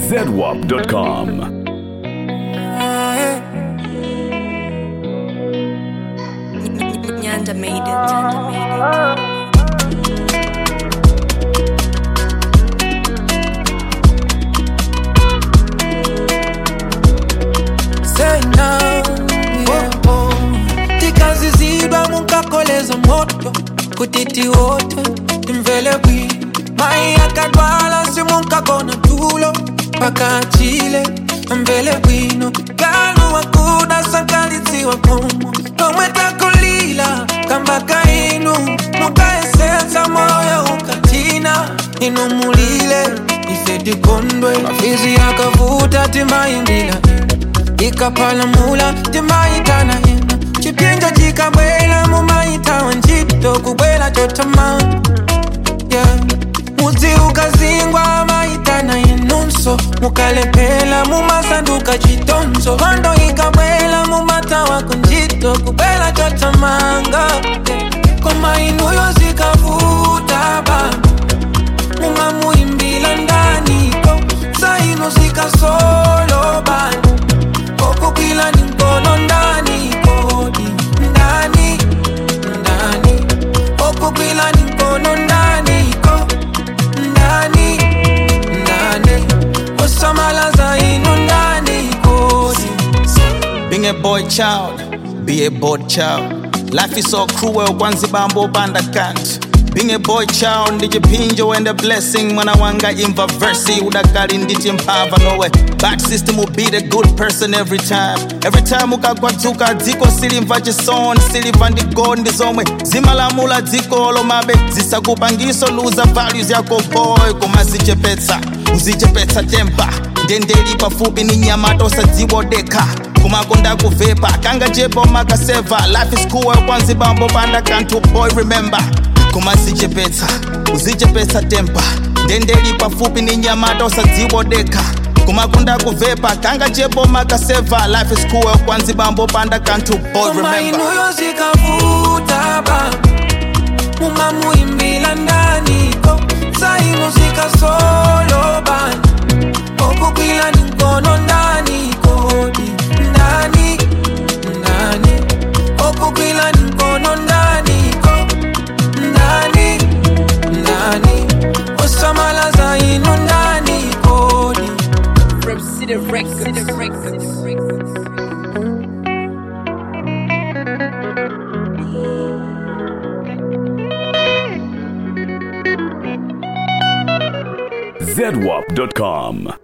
ZWAP.com. Nyanda made it. Say now, tikazizidwa munkakoleza moto kutiti wote timvele bwi mai akadwala simunkakona tulo paka chile mvele bwino kanu wakuda sankalitsiwa komo nomweta kulila kambaka inu mukaesenza moyo ukatina inumulile ifedi kondwe mafizi yakavuta timaimbila ikapalamula timaitana yena chipinja chikabwela mumaitawa njito kubwela chotama yeah. Muzi ukazingwa maitana yenunso mukalepela mumasanduka chitonzo hondo ikabwela mumatawa kunjito kubwela chotamanga yeah. Koma inuyo zikavuta bana mumamuimbila ndaniko saino zikasolo bana okukila ninkono ndani kodi ndani okukila ninkono ndani ko ndani osamalaza ino ndani kodi. Being a boy child, be a bored child. Life is so cruel, kwanzi bambo banda can't. Being a boy child, ndijipinjo and a blessing. Mwana wanga imva versi, udakali nditi mpava nowe. Bad system will be the good person every time. Every time ukakwatuka dziko silimva chisoni, siliva ndigo ndizomwe. Zimalamula dziko olomabe, zisakupangiso loser values yako boy. Kumasichepetsa, uzichepetsa tempa. Ndendeli pafupi ni nyamato sadziwodeka. Kumakonda kuvepa, kanga jebo makaseva. Life is cool, kwanzi bambo banda can't boy remember. Kumasichepetsa, uzichepetsa tempa. Ndendeli pafupi ni nyamato sadziwodeka. Kumakonda kuvepa, kanga jebo makaseva. Life is cool, kwanzi bambo banda can't boy remember. Koma inuyo zikavuta baba mumamuimbila ndani ko saino zikasolo bana okukila ninkono ndani kodi ndani okukila ninkono ndani ko ndani osamalaza ino ndani kodi. From City Records. ZWAP.com.